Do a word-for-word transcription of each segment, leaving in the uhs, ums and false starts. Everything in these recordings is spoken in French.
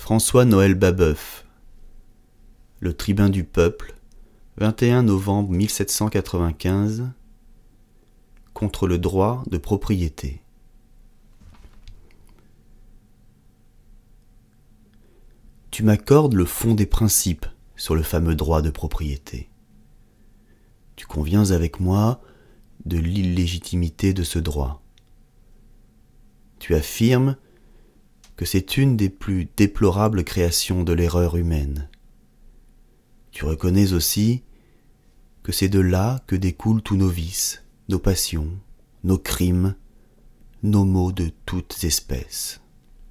François-Noël Babeuf, Le tribun du peuple, vingt et un novembre mille sept cent quatre-vingt-quinze, contre le droit de propriété. Tu m'accordes le fond des principes sur le fameux droit de propriété. Tu conviens avec moi de l'illégitimité de ce droit. Tu affirmes que c'est une des plus déplorables créations de l'erreur humaine. Tu reconnais aussi que c'est de là que découlent tous nos vices, nos passions, nos crimes, nos maux de toutes espèces.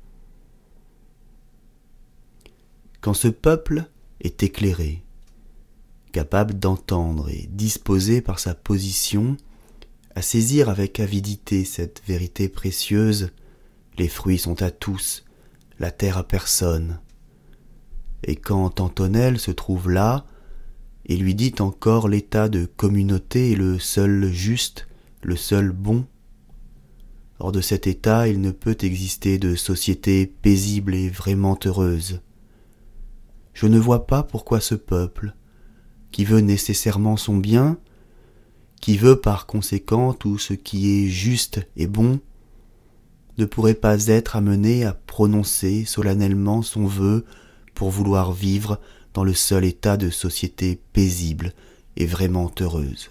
Quand ce peuple est éclairé, capable d'entendre et disposé par sa position à saisir avec avidité cette vérité précieuse, les fruits sont à tous, la terre à personne. Et quand Antonelle se trouve là, et lui dit encore l'état de communauté est le seul juste, le seul bon, hors de cet état il ne peut exister de société paisible et vraiment heureuse. Je ne vois pas pourquoi ce peuple, qui veut nécessairement son bien, qui veut par conséquent tout ce qui est juste et bon, ne pourrait pas être amené à prononcer solennellement son vœu pour vouloir vivre dans le seul état de société paisible et vraiment heureuse.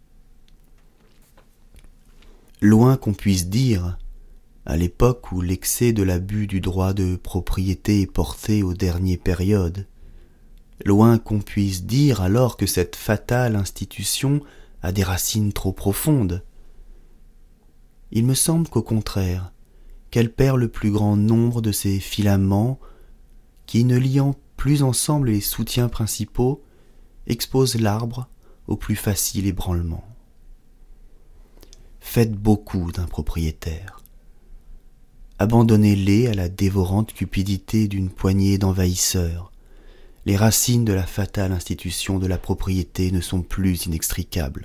Loin qu'on puisse dire, à l'époque où l'excès de l'abus du droit de propriété est porté aux dernières périodes, loin qu'on puisse dire alors que cette fatale institution a des racines trop profondes, il me semble qu'au contraire, qu'elle perd le plus grand nombre de ses filaments qui, ne liant plus ensemble les soutiens principaux, exposent l'arbre au plus facile ébranlement. Faites beaucoup d'un propriétaire. Abandonnez-les à la dévorante cupidité d'une poignée d'envahisseurs. Les racines de la fatale institution de la propriété ne sont plus inextricables.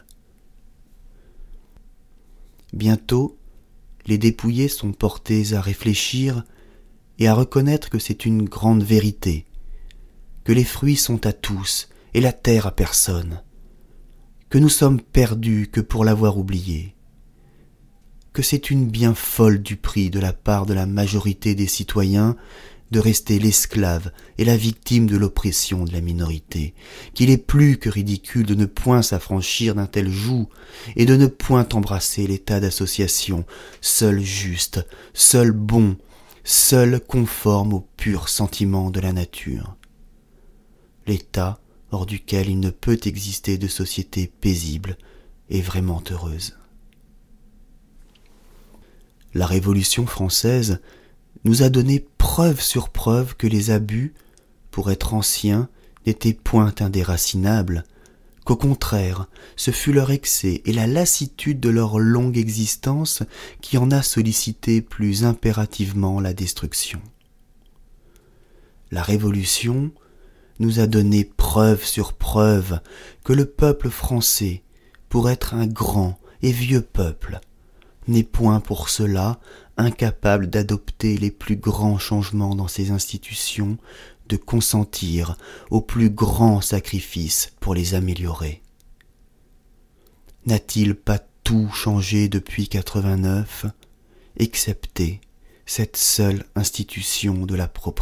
Bientôt, les dépouillés sont portés à réfléchir et à reconnaître que c'est une grande vérité, que les fruits sont à tous et la terre à personne, que nous sommes perdus que pour l'avoir oublié, que c'est une bien folle duperie de la part de la majorité des citoyens de rester l'esclave et la victime de l'oppression de la minorité, qu'il est plus que ridicule de ne point s'affranchir d'un tel joug et de ne point embrasser l'état d'association, seul juste, seul bon, seul conforme au pur sentiment de la nature. L'état hors duquel il ne peut exister de société paisible et vraiment heureuse. La Révolution française nous a donné preuve sur preuve que les abus, pour être anciens, n'étaient point indéracinables, qu'au contraire, ce fut leur excès et la lassitude de leur longue existence qui en a sollicité plus impérativement la destruction. La Révolution nous a donné preuve sur preuve que le peuple français, pour être un grand et vieux peuple, n'est point pour cela incapable d'adopter les plus grands changements dans ses institutions, de consentir aux plus grands sacrifices pour les améliorer. N'a-t-il pas tout changé depuis quatre-vingt-neuf, excepté cette seule institution de la propriété ?